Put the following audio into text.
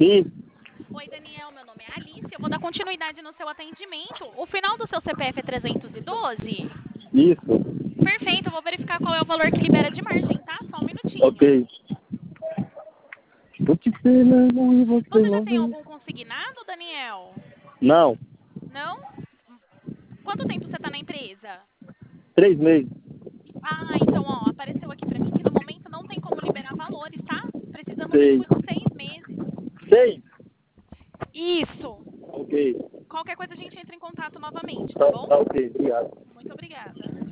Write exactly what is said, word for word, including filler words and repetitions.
Sim, Oi, Daniel, meu nome é Alice, eu vou dar continuidade no seu atendimento. O final do seu C P F é trezentos e doze? isso. Perfeito, eu vou verificar qual é o valor que libera de margem, tá? Só um minutinho. Ok. Tô te esperando e você Você já não tem vem. algum consignado, Daniel? Não, Não? Quanto tempo você está na empresa? três meses. Ah, então, ó, apareceu aqui para mim que no momento não tem como liberar valores, tá? Precisa no Seis. mínimo de seis meses. Seis? Isso. Ok. Qualquer coisa a gente entra em contato novamente, tá Tá, bom? tá ok, obrigado. Muito obrigada.